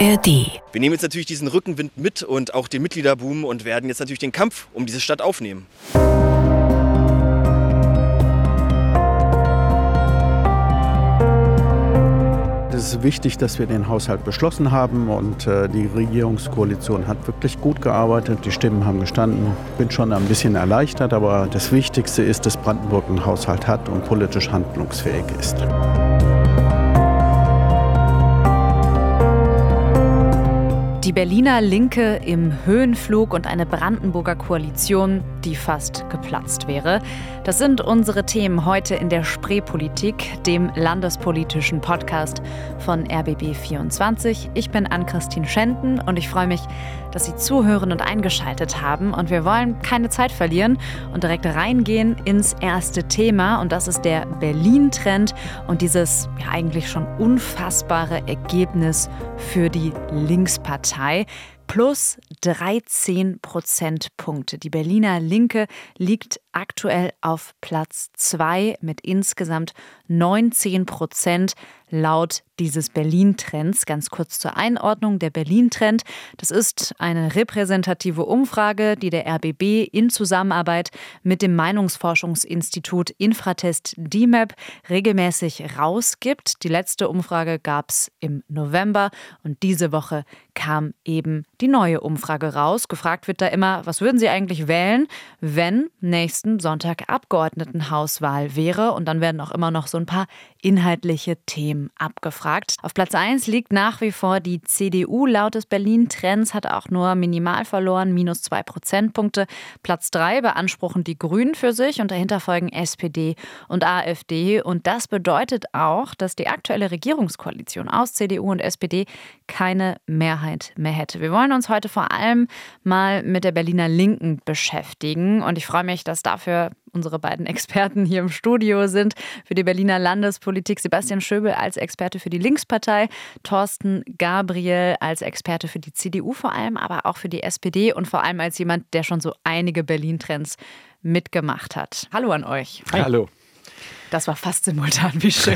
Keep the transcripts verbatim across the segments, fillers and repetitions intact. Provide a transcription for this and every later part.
A R D. Wir nehmen jetzt natürlich diesen Rückenwind mit und auch den Mitgliederboom und werden jetzt natürlich den Kampf um diese Stadt aufnehmen. Es ist wichtig, dass wir den Haushalt beschlossen haben und äh, die Regierungskoalition hat wirklich gut gearbeitet. Die Stimmen haben gestanden. Ich bin schon ein bisschen erleichtert, aber das Wichtigste ist, dass Brandenburg einen Haushalt hat und politisch handlungsfähig ist. Die Berliner Linke im Höhenflug und eine Brandenburger Koalition, die fast geplatzt wäre. Das sind unsere Themen heute in der Spreepolitik, dem landespolitischen Podcast von R B B vierundzwanzig. Ich bin Ann-Christine Schenten und ich freue mich, dass Sie zuhören und eingeschaltet haben. Und wir wollen keine Zeit verlieren und direkt reingehen ins erste Thema. Und das ist der Berlin-Trend und dieses ja eigentlich schon unfassbare Ergebnis für die Linkspartei. Plus dreizehn Prozentpunkte. Die Berliner Linke liegt aktuell auf Platz zwei mit insgesamt neunzehn Prozent laut dieses Berlin-Trends. Ganz kurz zur Einordnung. Der Berlin-Trend, das ist eine repräsentative Umfrage, die der R B B in Zusammenarbeit mit dem Meinungsforschungsinstitut Infratest D M A P regelmäßig rausgibt. Die letzte Umfrage gab es im November und diese Woche kam eben die neue Umfrage raus. Gefragt wird da immer, was würden Sie eigentlich wählen, wenn nächsten Sonntag Abgeordnetenhauswahl wäre? Und dann werden auch immer noch so ein paar inhaltliche Themen abgefragt. Auf Platz eins liegt nach wie vor die C D U. Laut des Berlin-Trends hat auch nur minimal verloren, minus zwei Prozentpunkte. Platz drei beanspruchen die Grünen für sich und dahinter folgen S P D und A f D. Und das bedeutet auch, dass die aktuelle Regierungskoalition aus C D U und S P D keine Mehrheit mehr hätte. Wir wollen uns heute vor allem mal mit der Berliner Linken beschäftigen und ich freue mich, dass dafür unsere beiden Experten hier im Studio sind. Für die Berliner Landespolitik Sebastian Schöbel als Experte für die Linkspartei, Thorsten Gabriel als Experte für die C D U vor allem, aber auch für die S P D und vor allem als jemand, der schon so einige Berlin-Trends mitgemacht hat. Hallo an euch. Hi. Hallo. Das war fast simultan, wie schön.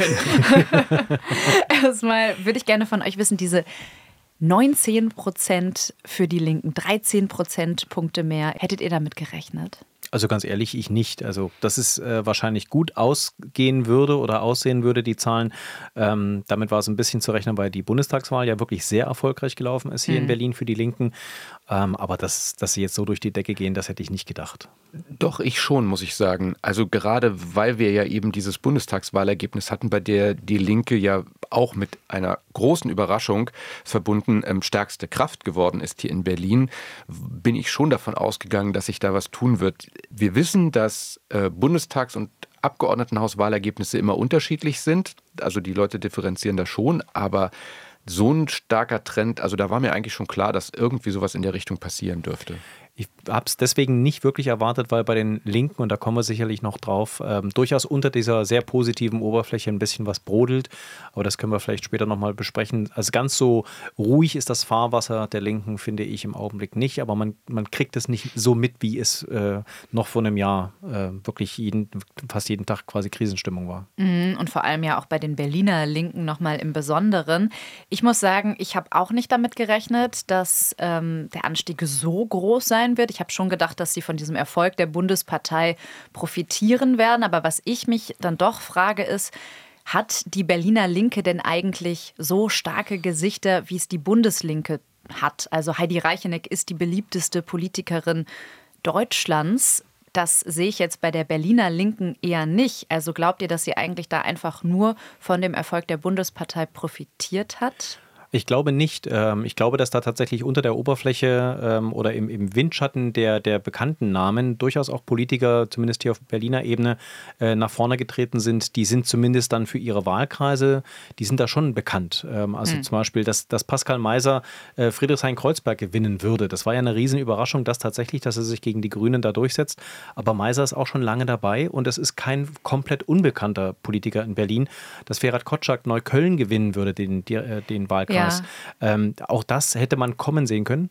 Erstmal würde ich gerne von euch wissen, diese neunzehn Prozent für die Linken, dreizehn Prozentpunkte mehr. Hättet ihr damit gerechnet? Also ganz ehrlich, ich nicht. Also dass es äh, wahrscheinlich gut ausgehen würde oder aussehen würde, die Zahlen. Ähm, damit war es ein bisschen zu rechnen, weil die Bundestagswahl ja wirklich sehr erfolgreich gelaufen ist hier mhm. in Berlin für die Linken. Ähm, aber dass, dass sie jetzt so durch die Decke gehen, das hätte ich nicht gedacht. Doch, ich schon, muss ich sagen. Also gerade weil wir ja eben dieses Bundestagswahlergebnis hatten, bei der die Linke ja auch mit einer großen Überraschung verbunden ähm, stärkste Kraft geworden ist hier in Berlin, bin ich schon davon ausgegangen, dass sich da was tun wird. Wir wissen, dass äh, Bundestags- und Abgeordnetenhauswahlergebnisse immer unterschiedlich sind. Also die Leute differenzieren da schon, aber so ein starker Trend, also da war mir eigentlich schon klar, dass irgendwie sowas in der Richtung passieren dürfte. Ich habe es deswegen nicht wirklich erwartet, weil bei den Linken, und da kommen wir sicherlich noch drauf, ähm, durchaus unter dieser sehr positiven Oberfläche ein bisschen was brodelt. Aber das können wir vielleicht später nochmal besprechen. Also ganz so ruhig ist das Fahrwasser der Linken, finde ich im Augenblick nicht. Aber man, man kriegt es nicht so mit, wie es äh, noch vor einem Jahr äh, wirklich jeden, fast jeden Tag quasi Krisenstimmung war. Und vor allem ja auch bei den Berliner Linken nochmal im Besonderen. Ich muss sagen, ich habe auch nicht damit gerechnet, dass ähm, der Anstieg so groß sein wird. Ich habe schon gedacht, dass sie von diesem Erfolg der Bundespartei profitieren werden. Aber was ich mich dann doch frage ist, hat die Berliner Linke denn eigentlich so starke Gesichter, wie es die Bundeslinke hat? Also Heidi Reicheneck ist die beliebteste Politikerin Deutschlands. Das sehe ich jetzt bei der Berliner Linken eher nicht. Also glaubt ihr, dass sie eigentlich da einfach nur von dem Erfolg der Bundespartei profitiert hat? Ich glaube nicht. Ich glaube, dass da tatsächlich unter der Oberfläche oder im, im Windschatten der, der bekannten Namen durchaus auch Politiker, zumindest hier auf Berliner Ebene, nach vorne getreten sind. Die sind zumindest dann für ihre Wahlkreise, die sind da schon bekannt. Also hm. zum Beispiel, dass, dass Pascal Meiser Friedrichshain-Kreuzberg gewinnen würde. Das war ja eine Riesenüberraschung, dass tatsächlich, dass er sich gegen die Grünen da durchsetzt. Aber Meiser ist auch schon lange dabei und es ist kein komplett unbekannter Politiker in Berlin, dass Ferhat Kotschak Neukölln gewinnen würde, den, den Wahlkreis. Ja. Ähm, auch das hätte man kommen sehen können.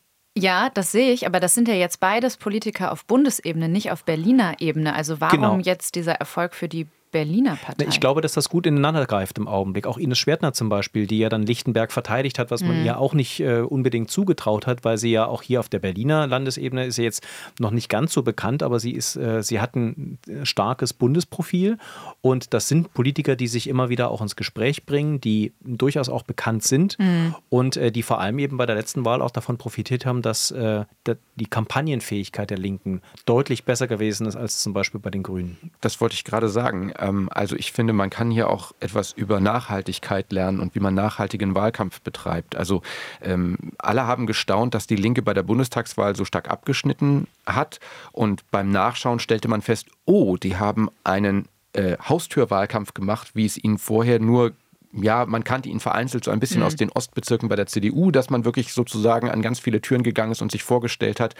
Ja, das sehe ich, aber das sind ja jetzt beides Politiker auf Bundesebene, nicht auf Berliner Ebene. Also warum genau. jetzt dieser Erfolg für die Berliner Partei? Ich glaube, dass das gut ineinander greift im Augenblick. Auch Ines Schwertner zum Beispiel, die ja dann Lichtenberg verteidigt hat, was man mhm. ihr auch nicht äh, unbedingt zugetraut hat, weil sie ja auch hier auf der Berliner Landesebene ist ja jetzt noch nicht ganz so bekannt, aber sie ist, äh, sie hat ein starkes Bundesprofil und das sind Politiker, die sich immer wieder auch ins Gespräch bringen, die durchaus auch bekannt sind mhm. und äh, die vor allem eben bei der letzten Wahl auch davon profitiert haben, dass äh, die Kampagnenfähigkeit der Linken deutlich besser gewesen ist als zum Beispiel bei den Grünen. Das wollte ich gerade sagen. Also ich finde, man kann hier auch etwas über Nachhaltigkeit lernen und wie man nachhaltigen Wahlkampf betreibt. Also ähm, alle haben gestaunt, dass die Linke bei der Bundestagswahl so stark abgeschnitten hat und beim Nachschauen stellte man fest, oh, die haben einen äh, Haustürwahlkampf gemacht, wie es ihnen vorher nur ja, man kannte ihn vereinzelt so ein bisschen mhm. aus den Ostbezirken bei der C D U, dass man wirklich sozusagen an ganz viele Türen gegangen ist und sich vorgestellt hat.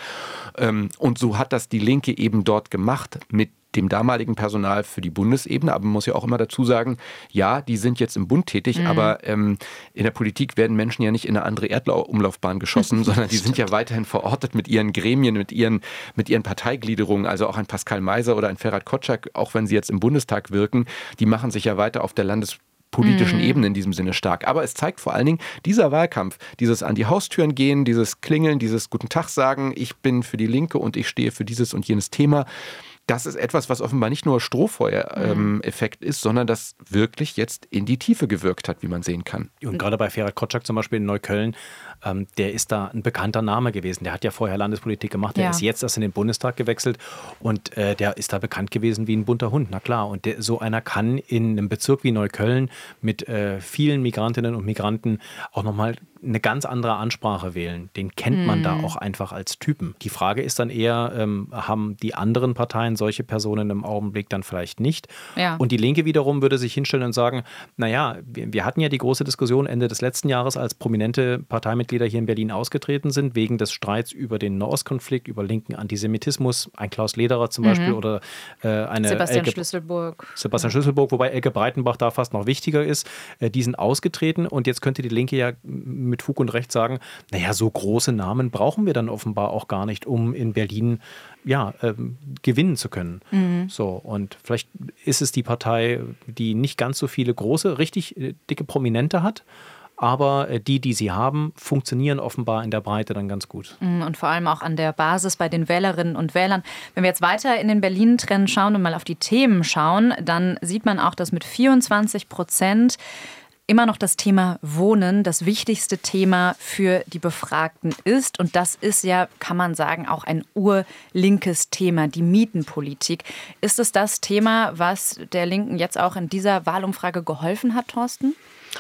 Und so hat das die Linke eben dort gemacht mit dem damaligen Personal für die Bundesebene. Aber man muss ja auch immer dazu sagen, ja, die sind jetzt im Bund tätig, mhm. aber ähm, in der Politik werden Menschen ja nicht in eine andere Erdumlaufbahn geschossen, sondern die sind ja weiterhin verortet mit ihren Gremien, mit ihren, mit ihren Parteigliederungen. Also auch ein Pascal Meiser oder ein Ferhat Kotschak, auch wenn sie jetzt im Bundestag wirken, die machen sich ja weiter auf der Landes politischen mhm. Ebene in diesem Sinne stark. Aber es zeigt vor allen Dingen, dieser Wahlkampf, dieses an die Haustüren gehen, dieses Klingeln, dieses Guten Tag sagen, ich bin für die Linke und ich stehe für dieses und jenes Thema, das ist etwas, was offenbar nicht nur Strohfeuer-Effekt ähm, ist, sondern das wirklich jetzt in die Tiefe gewirkt hat, wie man sehen kann. Und gerade bei Ferhat Kotschak zum Beispiel in Neukölln, ähm, der ist da ein bekannter Name gewesen. Der hat ja vorher Landespolitik gemacht, der ja. ist jetzt erst in den Bundestag gewechselt und äh, der ist da bekannt gewesen wie ein bunter Hund, na klar. Und der, so einer kann in einem Bezirk wie Neukölln mit äh, vielen Migrantinnen und Migranten auch nochmal eine ganz andere Ansprache wählen. Den kennt mm. man da auch einfach als Typen. Die Frage ist dann eher, ähm, haben die anderen Parteien solche Personen im Augenblick dann vielleicht nicht? Ja. Und die Linke wiederum würde sich hinstellen und sagen, naja, wir, wir hatten ja die große Diskussion Ende des letzten Jahres, als prominente Parteimitglieder hier in Berlin ausgetreten sind, wegen des Streits über den Nahostkonflikt, über linken Antisemitismus, ein Klaus Lederer zum mhm. Beispiel oder äh, eine Sebastian Elke, Schlüsselburg. Sebastian Schlüsselburg, wobei Elke Breitenbach da fast noch wichtiger ist. Äh, die sind ausgetreten und jetzt könnte die Linke ja mit Fug und Recht sagen, naja, so große Namen brauchen wir dann offenbar auch gar nicht, um in Berlin ja, ähm, gewinnen zu können. Mhm. So, und vielleicht ist es die Partei, die nicht ganz so viele große, richtig äh, dicke Prominente hat, aber äh, die, die sie haben, funktionieren offenbar in der Breite dann ganz gut. Und vor allem auch an der Basis bei den Wählerinnen und Wählern. Wenn wir jetzt weiter in den Berlin-Trend schauen und mal auf die Themen schauen, dann sieht man auch, dass mit vierundzwanzig Prozent immer noch das Thema Wohnen das wichtigste Thema für die Befragten ist. Und das ist ja, kann man sagen, auch ein urlinkes Thema, die Mietenpolitik. Ist es das Thema, was der Linken jetzt auch in dieser Wahlumfrage geholfen hat, Thorsten?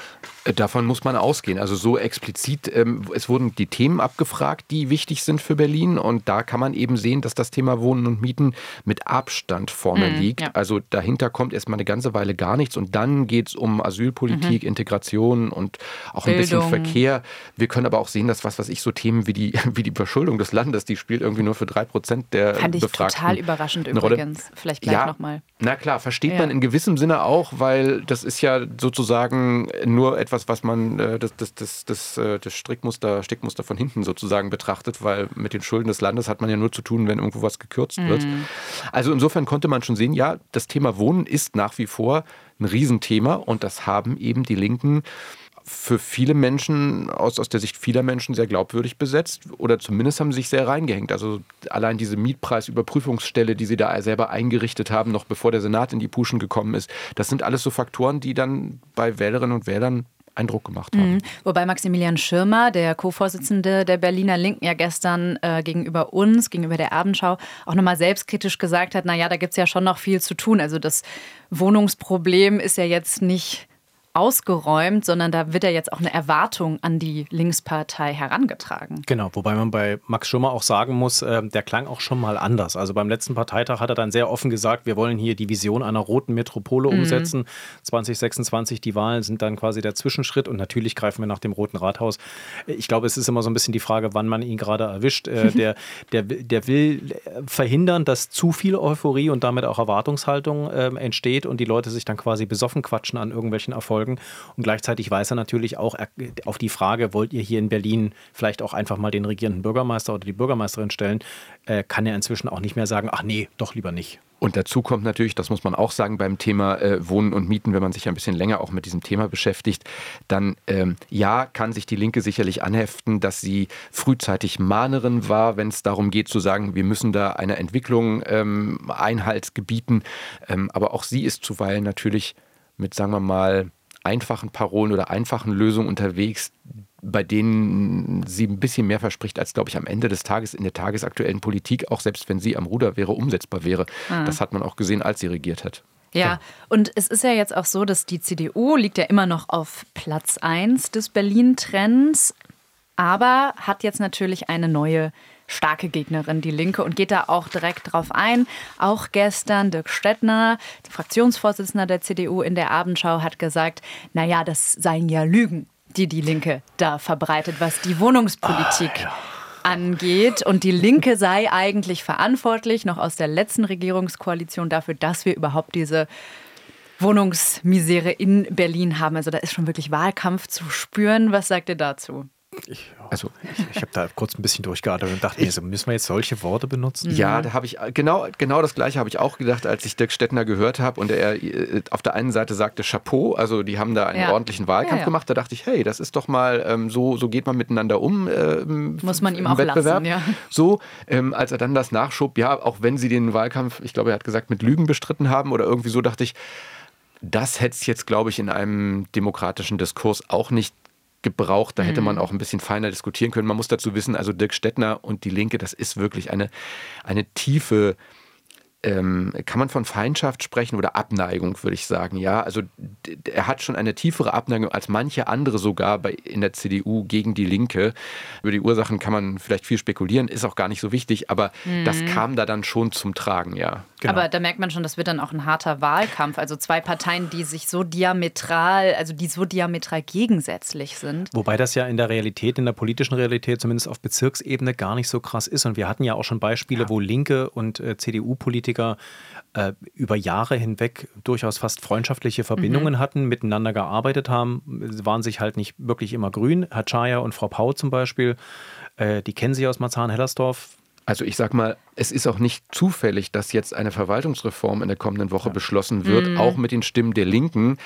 Davon muss man ausgehen. Also so explizit, ähm, es wurden die Themen abgefragt, die wichtig sind für Berlin. Und da kann man eben sehen, dass das Thema Wohnen und Mieten mit Abstand vorne mhm, liegt. Ja. Also dahinter kommt erstmal eine ganze Weile gar nichts. Und dann geht es um Asylpolitik, mhm. Integration und auch ein Bildung. bisschen Verkehr. Wir können aber auch sehen, dass was weiß ich, so Themen wie die, wie die Verschuldung des Landes, die spielt irgendwie nur für drei Prozent der Fand ich Befragten total überraschend übrigens. Rolle. Vielleicht gleich ja, nochmal. Na klar, versteht ja. man in gewissem Sinne auch, weil das ist ja sozusagen nur etwas, was man äh, das, das, das, das, das Strickmuster, Stickmuster von hinten sozusagen betrachtet, weil mit den Schulden des Landes hat man ja nur zu tun, wenn irgendwo was gekürzt wird. Mhm. Also insofern konnte man schon sehen, ja, das Thema Wohnen ist nach wie vor ein Riesenthema und das haben eben die Linken für viele Menschen, aus, aus der Sicht vieler Menschen sehr glaubwürdig besetzt oder zumindest haben sie sich sehr reingehängt. Also allein diese Mietpreisüberprüfungsstelle, die sie da selber eingerichtet haben, noch bevor der Senat in die Puschen gekommen ist, das sind alles so Faktoren, die dann bei Wählerinnen und Wählern Eindruck gemacht haben. Mhm. Wobei Maximilian Schirmer, der Co-Vorsitzende der Berliner Linken, ja gestern äh, gegenüber uns, gegenüber der Abendschau, auch nochmal selbstkritisch gesagt hat, naja, da gibt es ja schon noch viel zu tun. Also das Wohnungsproblem ist ja jetzt nicht ausgeräumt, sondern da wird ja jetzt auch eine Erwartung an die Linkspartei herangetragen. Genau, wobei man bei Max Schirmer auch sagen muss, äh, der klang auch schon mal anders. Also beim letzten Parteitag hat er dann sehr offen gesagt, wir wollen hier die Vision einer roten Metropole mhm. umsetzen. zwanzig sechsundzwanzig, die Wahlen sind dann quasi der Zwischenschritt und natürlich greifen wir nach dem Roten Rathaus. Ich glaube, es ist immer so ein bisschen die Frage, wann man ihn gerade erwischt. Äh, der, der, der will verhindern, dass zu viel Euphorie und damit auch Erwartungshaltung äh, entsteht und die Leute sich dann quasi besoffen quatschen an irgendwelchen Erfolgen. Und gleichzeitig weiß er natürlich auch auf die Frage, wollt ihr hier in Berlin vielleicht auch einfach mal den regierenden Bürgermeister oder die Bürgermeisterin stellen, äh, kann er inzwischen auch nicht mehr sagen, ach nee, doch lieber nicht. Und dazu kommt natürlich, das muss man auch sagen, beim Thema äh, Wohnen und Mieten, wenn man sich ein bisschen länger auch mit diesem Thema beschäftigt, dann ähm, ja, kann sich die Linke sicherlich anheften, dass sie frühzeitig Mahnerin war, wenn es darum geht zu sagen, wir müssen da einer Entwicklung ähm, Einhalt gebieten. Ähm, aber auch sie ist zuweilen natürlich mit, sagen wir mal, einfachen Parolen oder einfachen Lösungen unterwegs, bei denen sie ein bisschen mehr verspricht, als, glaube ich, am Ende des Tages in der tagesaktuellen Politik, auch selbst wenn sie am Ruder wäre, umsetzbar wäre. Ah. Das hat man auch gesehen, als sie regiert hat. Ja, ja, und es ist ja jetzt auch so, dass die C D U liegt ja immer noch auf Platz eins des Berlin-Trends, aber hat jetzt natürlich eine neue starke Gegnerin, die Linke, und geht da auch direkt drauf ein. Auch gestern Dirk Stettner, Fraktionsvorsitzender der C D U in der Abendschau, hat gesagt, naja, das seien ja Lügen, die die Linke da verbreitet, was die Wohnungspolitik ah, ja. angeht. Und die Linke sei eigentlich verantwortlich, noch aus der letzten Regierungskoalition, dafür, dass wir überhaupt diese Wohnungsmisere in Berlin haben. Also da ist schon wirklich Wahlkampf zu spüren. Was sagt ihr dazu? Ich, also, ich, ich habe da kurz ein bisschen durchgeatmet und dachte mir, so, müssen wir jetzt solche Worte benutzen? Ja, da habe ich genau, genau das Gleiche habe ich auch gedacht, als ich Dirk Stettner gehört habe und er auf der einen Seite sagte Chapeau, also die haben da einen ja. ordentlichen Wahlkampf ja, ja. gemacht. Da dachte ich, hey, das ist doch mal ähm, so, so geht man miteinander um. Ähm, Muss man ihm im auch Wettbewerb. lassen, ja. So, ähm, als er dann das nachschob, ja, auch wenn sie den Wahlkampf, ich glaube, er hat gesagt, mit Lügen bestritten haben oder irgendwie so, dachte ich, das hätte es jetzt, glaube ich, in einem demokratischen Diskurs auch nicht gebraucht. Da hätte man auch ein bisschen feiner diskutieren können. Man muss dazu wissen, also Dirk Stettner und die Linke, das ist wirklich eine, eine tiefe, ähm, kann man von Feindschaft sprechen oder Abneigung, würde ich sagen. Ja, also d- er hat schon eine tiefere Abneigung als manche andere sogar bei, in der C D U gegen die Linke. Über die Ursachen kann man vielleicht viel spekulieren, ist auch gar nicht so wichtig, aber mhm. das kam da dann schon zum Tragen, ja. Genau. Aber da merkt man schon, das wird dann auch ein harter Wahlkampf. Also zwei Parteien, die sich so diametral, also die so diametral gegensätzlich sind. Wobei das ja in der Realität, in der politischen Realität, zumindest auf Bezirksebene, gar nicht so krass ist. Und wir hatten ja auch schon Beispiele, ja. wo Linke und äh, C D U-Politiker äh, über Jahre hinweg durchaus fast freundschaftliche Verbindungen mhm. hatten, miteinander gearbeitet haben. Sie waren sich halt nicht wirklich immer grün. Herr Czaja und Frau Pau zum Beispiel, äh, die kennen sich aus Marzahn-Hellersdorf. Also ich sag mal, es ist auch nicht zufällig, dass jetzt eine Verwaltungsreform in der kommenden Woche ja. beschlossen wird, mhm. auch mit den Stimmen der Linken,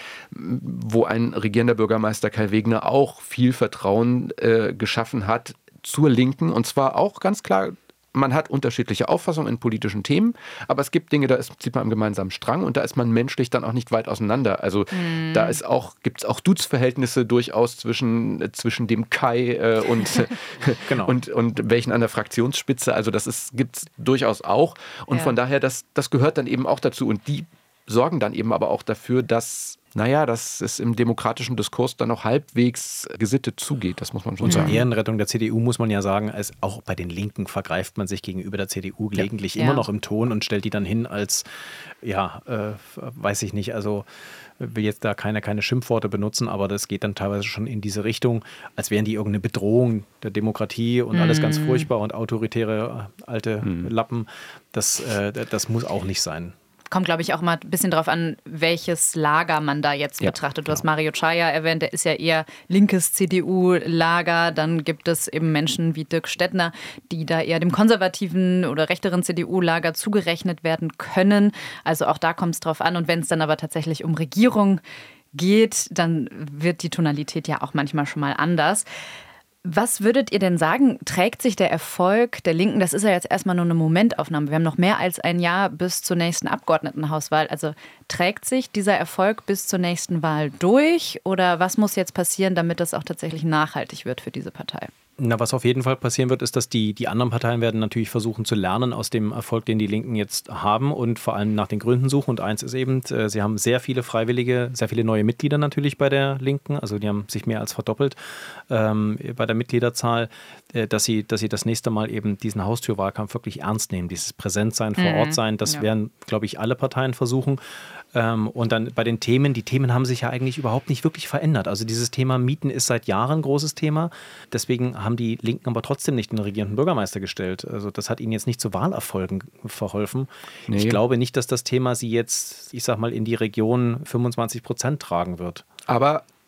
wo ein regierender Bürgermeister Kai Wegner auch viel Vertrauen äh, geschaffen hat zur Linken, und zwar auch ganz klar. Man hat unterschiedliche Auffassungen in politischen Themen, aber es gibt Dinge, da ist, zieht man am gemeinsamen Strang und da ist man menschlich dann auch nicht weit auseinander. Also mm. da ist auch, gibt es auch Duzverhältnisse durchaus zwischen, äh, zwischen dem Kai äh, und, genau. und, und welchen an der Fraktionsspitze. Also das gibt es durchaus auch. Und ja. von daher, das, das gehört dann eben auch dazu. Und die sorgen dann eben aber auch dafür, dass naja, dass es im demokratischen Diskurs dann auch halbwegs gesittet zugeht, das muss man schon und sagen. Zur Ehrenrettung der C D U muss man ja sagen, als auch bei den Linken vergreift man sich gegenüber der C D U gelegentlich ja. immer ja. noch im Ton und stellt die dann hin als, ja, äh, weiß ich nicht, also will jetzt da keiner keine Schimpfworte benutzen, aber das geht dann teilweise schon in diese Richtung, als wären die irgendeine Bedrohung der Demokratie und mm. alles ganz furchtbar und autoritäre alte mm. Lappen. Das, äh, das muss auch nicht sein. Kommt, glaube ich, auch mal ein bisschen drauf an, welches Lager man da jetzt ja, betrachtet. Du genau. hast Mario Czaja erwähnt, der ist ja eher linkes C D U-Lager. Dann gibt es eben Menschen wie Dirk Stettner, die da eher dem konservativen oder rechteren C D U-Lager zugerechnet werden können. Also auch da kommt es drauf an. Und wenn es dann aber tatsächlich um Regierung geht, dann wird die Tonalität ja auch manchmal schon mal anders. Was würdet ihr denn sagen, trägt sich der Erfolg der Linken, das ist ja jetzt erstmal nur eine Momentaufnahme, wir haben noch mehr als ein Jahr bis zur nächsten Abgeordnetenhauswahl, also trägt sich dieser Erfolg bis zur nächsten Wahl durch oder was muss jetzt passieren, damit das auch tatsächlich nachhaltig wird für diese Partei? Na, was auf jeden Fall passieren wird, ist, dass die, die anderen Parteien werden natürlich versuchen zu lernen aus dem Erfolg, den die Linken jetzt haben und vor allem nach den Gründen suchen. Und eins ist eben, äh, sie haben sehr viele Freiwillige, sehr viele neue Mitglieder natürlich bei der Linken. Also die haben sich mehr als verdoppelt ähm, bei der Mitgliederzahl, äh, dass sie, dass sie das nächste Mal eben diesen Haustürwahlkampf wirklich ernst nehmen. Dieses Präsentsein, vor Ort sein, das ja. werden, glaube ich, alle Parteien versuchen. Ähm, und dann bei den Themen, die Themen haben sich ja eigentlich überhaupt nicht wirklich verändert. Also dieses Thema Mieten ist seit Jahren ein großes Thema. Deswegen haben die Linken aber trotzdem nicht den regierenden Bürgermeister gestellt. Also das hat ihnen jetzt nicht zu Wahlerfolgen verholfen. Nee. Ich glaube nicht, dass das Thema sie jetzt, ich sag mal, in die Region fünfundzwanzig Prozent tragen wird. Aber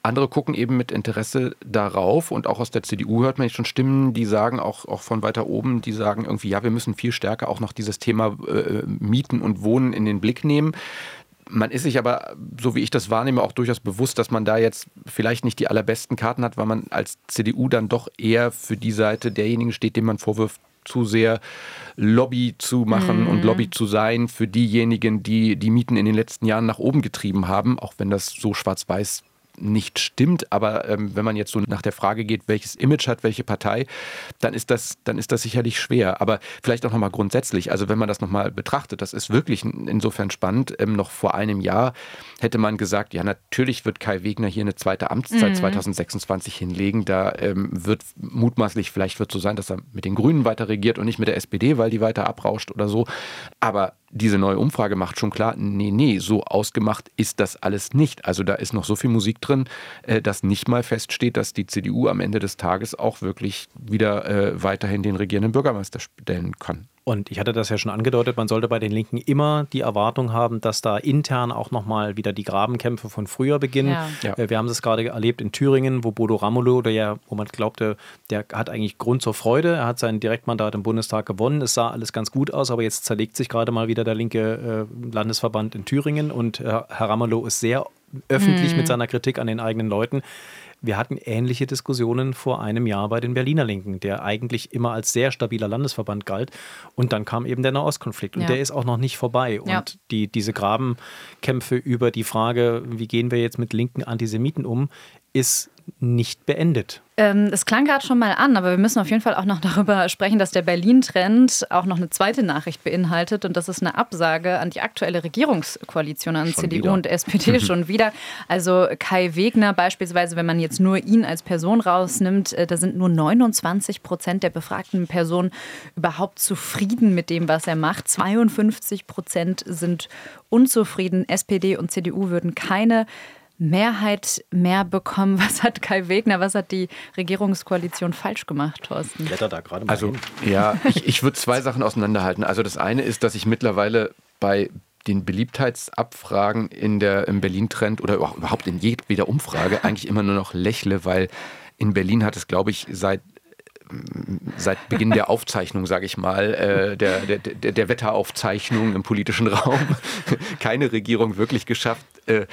andere gucken eben mit Interesse darauf und auch aus der C D U hört man jetzt schon Stimmen, die sagen, auch, auch von weiter oben, die sagen irgendwie, ja, wir müssen viel stärker auch noch dieses Thema äh, Mieten und Wohnen in den Blick nehmen. Man ist sich aber, so wie ich das wahrnehme, auch durchaus bewusst, dass man da jetzt vielleicht nicht die allerbesten Karten hat, weil man als C D U dann doch eher für die Seite derjenigen steht, dem man vorwirft, zu sehr Lobby zu machen mhm. und Lobby zu sein für diejenigen, die die Mieten in den letzten Jahren nach oben getrieben haben, auch wenn das so schwarz-weiß nicht stimmt, aber ähm, wenn man jetzt so nach der Frage geht, welches Image hat welche Partei, dann ist das, dann ist das sicherlich schwer. Aber vielleicht auch nochmal grundsätzlich, also wenn man das nochmal betrachtet, das ist wirklich insofern spannend. Ähm, noch vor einem Jahr hätte man gesagt, ja, natürlich wird Kai Wegner hier eine zweite Amtszeit mhm. zwanzig sechsundzwanzig hinlegen. Da ähm, wird mutmaßlich, vielleicht wird so sein, dass er mit den Grünen weiter regiert und nicht mit der S P D, weil die weiter abrauscht oder so. Aber diese neue Umfrage macht schon klar, nee, nee, so ausgemacht ist das alles nicht. Also da ist noch so viel Musik drin, äh, dass nicht mal feststeht, dass die C D U am Ende des Tages auch wirklich wieder äh, weiterhin den regierenden Bürgermeister stellen kann. Und ich hatte das ja schon angedeutet, man sollte bei den Linken immer die Erwartung haben, dass da intern auch nochmal wieder die Grabenkämpfe von früher beginnen. Ja. Ja. Wir haben das gerade erlebt in Thüringen, wo Bodo Ramelow, der ja, wo man glaubte, der hat eigentlich Grund zur Freude. Er hat sein Direktmandat im Bundestag gewonnen. Es sah alles ganz gut aus, aber jetzt zerlegt sich gerade mal wieder der linke äh, Landesverband in Thüringen und äh, Herr Ramelow ist sehr öffentlich hm. mit seiner Kritik an den eigenen Leuten. Wir hatten ähnliche Diskussionen vor einem Jahr bei den Berliner Linken, der eigentlich immer als sehr stabiler Landesverband galt. Und dann kam eben der Nahostkonflikt. Und ja. der ist auch noch nicht vorbei. Und ja. die, diese Grabenkämpfe über die Frage, wie gehen wir jetzt mit linken Antisemiten um, ist nicht beendet. Ähm, es klang gerade schon mal an, aber wir müssen auf jeden Fall auch noch darüber sprechen, dass der Berlin-Trend auch noch eine zweite Nachricht beinhaltet und das ist eine Absage an die aktuelle Regierungskoalition, an schon C D U wieder. Und S P D schon wieder. Also Kai Wegner beispielsweise, wenn man jetzt nur ihn als Person rausnimmt, da sind nur neunundzwanzig Prozent der befragten Personen überhaupt zufrieden mit dem, was er macht. zweiundfünfzig Prozent sind unzufrieden. S P D und C D U würden keine Mehrheit mehr bekommen. Was hat Kai Wegner, was hat die Regierungskoalition falsch gemacht, Thorsten? Blätter da gerade mal Also hin. ja, ich, ich würde zwei Sachen auseinanderhalten. Also das eine ist, dass ich mittlerweile bei den Beliebtheitsabfragen in der, im Berlin-Trend oder überhaupt in jeder Umfrage eigentlich immer nur noch lächle, weil in Berlin hat es, glaube ich, seit seit Beginn der Aufzeichnung, sage ich mal, äh, der, der, der, der Wetteraufzeichnung im politischen Raum keine Regierung wirklich geschafft, äh,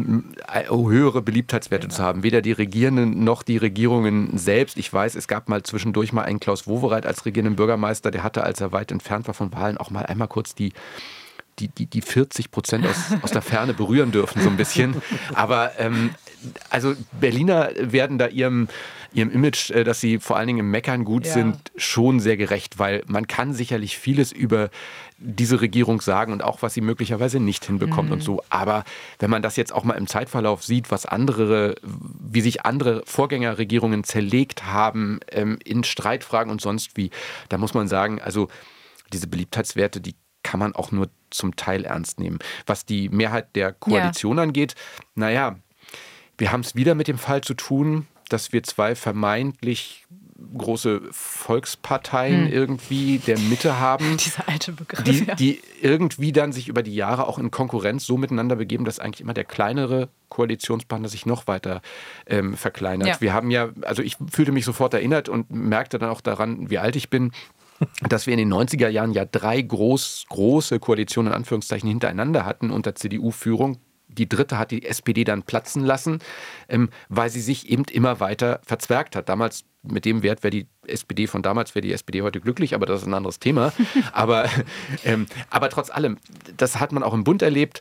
höhere Beliebtheitswerte genau. zu haben. Weder die Regierenden noch die Regierungen selbst. Ich weiß, es gab mal zwischendurch mal einen Klaus Wowereit als regierenden Bürgermeister, der hatte, als er weit entfernt war von Wahlen, auch mal einmal kurz die die, die, die vierzig Prozent aus, aus der Ferne berühren dürfen, so ein bisschen. Aber ähm, also Berliner werden da ihrem, ihrem Image, äh, dass sie vor allen Dingen im Meckern gut ja. sind, schon sehr gerecht, weil man kann sicherlich vieles über diese Regierung sagen und auch, was sie möglicherweise nicht hinbekommt mhm. und so. Aber wenn man das jetzt auch mal im Zeitverlauf sieht, was andere, wie sich andere Vorgängerregierungen zerlegt haben ähm, in Streitfragen und sonst wie, da muss man sagen, also diese Beliebtheitswerte, die kann man auch nur zum Teil ernst nehmen. Was die Mehrheit der Koalition ja. angeht, naja, wir haben es wieder mit dem Fall zu tun, dass wir zwei vermeintlich große Volksparteien hm. irgendwie der Mitte haben, Dieser alte Begriff, die, ja. die irgendwie dann sich über die Jahre auch in Konkurrenz so miteinander begeben, dass eigentlich immer der kleinere Koalitionspartner sich noch weiter ähm, verkleinert. Ja. Wir haben ja, also ich fühlte mich sofort erinnert und merkte dann auch daran, wie alt ich bin, dass wir in den neunziger Jahren ja drei groß, große Koalitionen in Anführungszeichen hintereinander hatten unter C D U-Führung. Die dritte hat die S P D dann platzen lassen, ähm, weil sie sich eben immer weiter verzwergt hat. Damals mit dem Wert wäre die S P D von damals, wäre die S P D heute glücklich, aber das ist ein anderes Thema. aber, ähm, aber trotz allem, das hat man auch im Bund erlebt.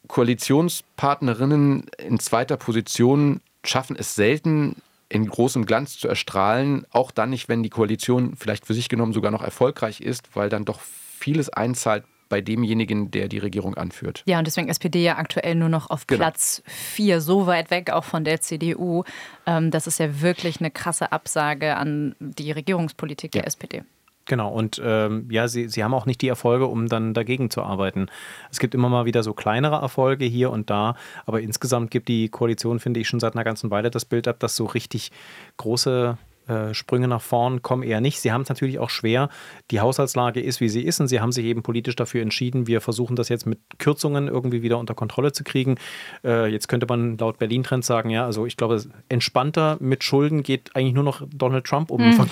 Koalitionspartnerinnen in zweiter Position schaffen es selten, in großem Glanz zu erstrahlen, auch dann nicht, wenn die Koalition vielleicht für sich genommen sogar noch erfolgreich ist, weil dann doch vieles einzahlt bei demjenigen, der die Regierung anführt. Ja, und deswegen S P D ja aktuell nur noch auf genau. Platz vier, so weit weg auch von der C D U. Ähm, das ist ja wirklich eine krasse Absage an die Regierungspolitik der ja. S P D. Genau, und ähm, ja, sie, sie haben auch nicht die Erfolge, um dann dagegen zu arbeiten. Es gibt immer mal wieder so kleinere Erfolge hier und da, aber insgesamt gibt die Koalition, finde ich, schon seit einer ganzen Weile das Bild ab, dass so richtig große äh, Sprünge nach vorn kommen eher nicht. Sie haben es natürlich auch schwer. Die Haushaltslage ist, wie sie ist und sie haben sich eben politisch dafür entschieden, wir versuchen das jetzt mit Kürzungen irgendwie wieder unter Kontrolle zu kriegen. Äh, jetzt könnte man laut Berlin-Trend sagen, ja, also ich glaube, entspannter mit Schulden geht eigentlich nur noch Donald Trump um. Mhm.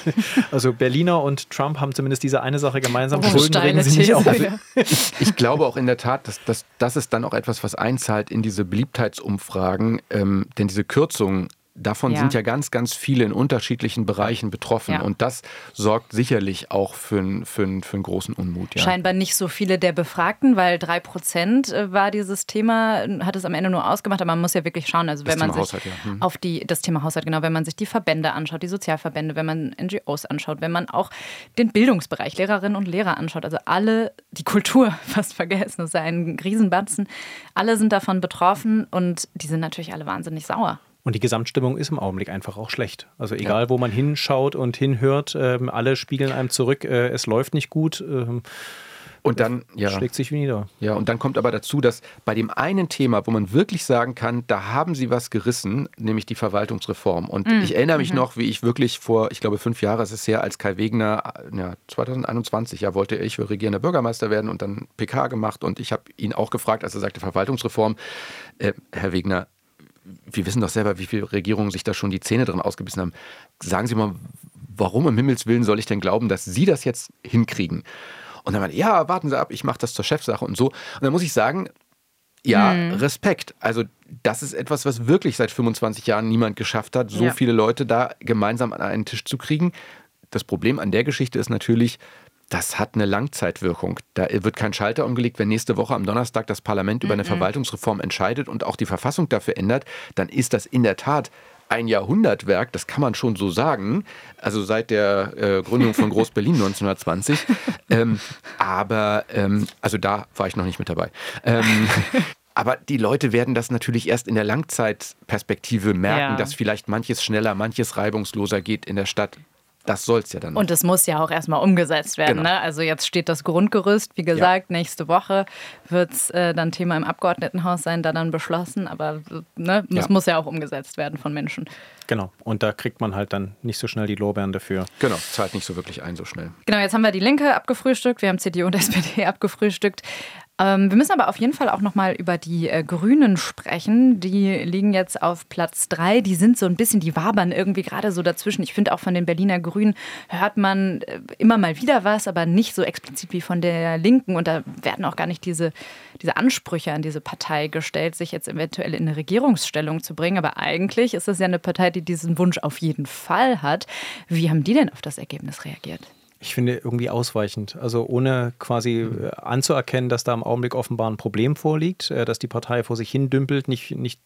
Also Berliner und Trump haben zumindest diese eine Sache gemeinsam. Oh, Schulden regen sie nicht auf. Also, ich glaube auch in der Tat, dass, dass das ist dann auch etwas, was einzahlt in diese Beliebtheitsumfragen, ähm, denn diese Kürzungen, davon ja. sind ja ganz, ganz viele in unterschiedlichen Bereichen betroffen. Ja. Und das sorgt sicherlich auch für, für, für einen großen Unmut. Ja. Scheinbar nicht so viele der Befragten, weil drei Prozent war dieses Thema, hat es am Ende nur ausgemacht. Aber man muss ja wirklich schauen, also das wenn man Thema sich Haushalt, ja. hm. auf die, das Thema Haushalt, genau, wenn man sich die Verbände anschaut, die Sozialverbände, wenn man N G Os anschaut, wenn man auch den Bildungsbereich, Lehrerinnen und Lehrer anschaut, also alle, die Kultur fast vergessen, das ist ja ein Riesenbatzen, alle sind davon betroffen und die sind natürlich alle wahnsinnig sauer. Und die Gesamtstimmung ist im Augenblick einfach auch schlecht. Also egal, ja. wo man hinschaut und hinhört, ähm, alle spiegeln einem zurück, äh, es läuft nicht gut. Ähm, und dann ja. schlägt sich wie nieder. Ja, und dann kommt aber dazu, dass bei dem einen Thema, wo man wirklich sagen kann, da haben sie was gerissen, nämlich die Verwaltungsreform. Und mhm. ich erinnere mich mhm. noch, wie ich wirklich vor, ich glaube fünf Jahre ist es her, als Kai Wegner, ja, zwanzig einundzwanzig, ja, wollte ich für regierender Bürgermeister werden und dann P K gemacht. Und ich habe ihn auch gefragt, als er sagte Verwaltungsreform, äh, Herr Wegner, wir wissen doch selber, wie viele Regierungen sich da schon die Zähne drin ausgebissen haben. Sagen Sie mal, warum um Himmels Willen soll ich denn glauben, dass Sie das jetzt hinkriegen? Und dann meinte, ja, warten Sie ab, ich mache das zur Chefsache und so. Und dann muss ich sagen, ja, hm. Respekt. Also das ist etwas, was wirklich seit fünfundzwanzig Jahren niemand geschafft hat, so ja. viele Leute da gemeinsam an einen Tisch zu kriegen. Das Problem an der Geschichte ist natürlich, das hat eine Langzeitwirkung. Da wird kein Schalter umgelegt. Wenn nächste Woche am Donnerstag das Parlament über eine mhm. Verwaltungsreform entscheidet und auch die Verfassung dafür ändert, dann ist das in der Tat ein Jahrhundertwerk, das kann man schon so sagen, also seit der äh, Gründung von Groß-Berlin neunzehnhundertzwanzig. ähm, aber, ähm, also da war ich noch nicht mit dabei. Ähm, aber die Leute werden das natürlich erst in der Langzeitperspektive merken, ja. dass vielleicht manches schneller, manches reibungsloser geht in der Stadt. Das soll es ja dann noch. Und es muss ja auch erstmal umgesetzt werden. Genau. Ne? Also jetzt steht das Grundgerüst, wie gesagt, ja. nächste Woche wird es äh, dann Thema im Abgeordnetenhaus sein, da dann beschlossen. Aber ne, es ja. muss ja auch umgesetzt werden von Menschen. Genau, und da kriegt man halt dann nicht so schnell die Lorbeeren dafür. Genau, zahlt nicht so wirklich ein so schnell. Genau, jetzt haben wir die Linke abgefrühstückt, wir haben C D U und S P D abgefrühstückt. Ähm, wir müssen aber auf jeden Fall auch nochmal über die äh, Grünen sprechen. Die liegen jetzt auf Platz drei. Die sind so ein bisschen, die wabern irgendwie gerade so dazwischen. Ich finde auch von den Berliner Grünen hört man äh, immer mal wieder was, aber nicht so explizit wie von der Linken. Und da werden auch gar nicht diese, diese Ansprüche an diese Partei gestellt, sich jetzt eventuell in eine Regierungsstellung zu bringen. Aber eigentlich ist es ja eine Partei, die diesen Wunsch auf jeden Fall hat. Wie haben die denn auf das Ergebnis reagiert? Ich finde irgendwie ausweichend. Also ohne quasi anzuerkennen, dass da im Augenblick offenbar ein Problem vorliegt, dass die Partei vor sich hin dümpelt, nicht, nicht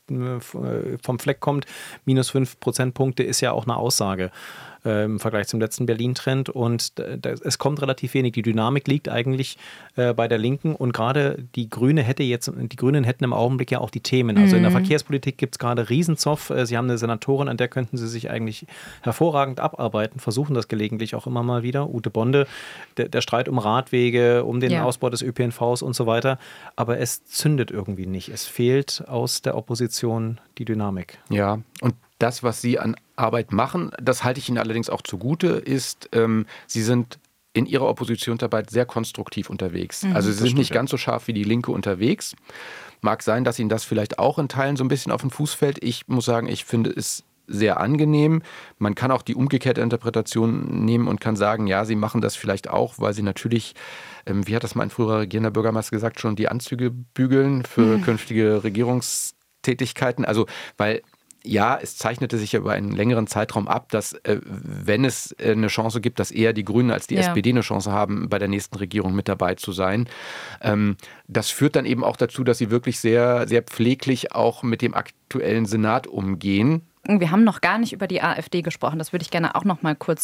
vom Fleck kommt. Minus fünf Prozentpunkte ist ja auch eine Aussage äh, im Vergleich zum letzten Berlin-Trend. Und das, es kommt relativ wenig. Die Dynamik liegt eigentlich äh, bei der Linken. Und gerade die Grüne hätte jetzt, die Grünen hätten im Augenblick ja auch die Themen. Also in der Verkehrspolitik gibt es gerade Riesenzoff. Sie haben eine Senatorin, an der könnten sie sich eigentlich hervorragend abarbeiten, versuchen das gelegentlich auch immer mal wieder. Ute Bonde, der, der Streit um Radwege, um den ja. Ausbau des Ö P N Vs und so weiter. Aber es zündet irgendwie nicht. Es fehlt aus der Opposition die Dynamik. Ja, und das, was Sie an Arbeit machen, das halte ich Ihnen allerdings auch zugute, ist, ähm, Sie sind in Ihrer Oppositionsarbeit sehr konstruktiv unterwegs. Mhm, also Sie sind stimmt, nicht ja. ganz so scharf wie die Linke unterwegs. Mag sein, dass Ihnen das vielleicht auch in Teilen so ein bisschen auf den Fuß fällt. Ich muss sagen, ich finde es sehr angenehm. Man kann auch die umgekehrte Interpretation nehmen und kann sagen, ja, Sie machen das vielleicht auch, weil Sie natürlich, ähm, wie hat das mal ein früherer regierender Bürgermeister gesagt, schon die Anzüge bügeln für mhm. künftige Regierungstätigkeiten. Also, weil ja, es zeichnete sich ja über einen längeren Zeitraum ab, dass äh, wenn es äh, eine Chance gibt, dass eher die Grünen als die ja. S P D eine Chance haben, bei der nächsten Regierung mit dabei zu sein. Ähm, das führt dann eben auch dazu, dass sie wirklich sehr, sehr pfleglich auch mit dem aktuellen Senat umgehen. Wir haben noch gar nicht über die AfD gesprochen. Das würde ich gerne auch noch mal kurz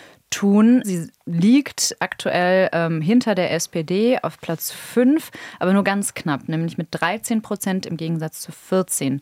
tun. Sie liegt aktuell ähm, hinter der S P D auf Platz fünf, aber nur ganz knapp, nämlich mit dreizehn Prozent im Gegensatz zu vierzehn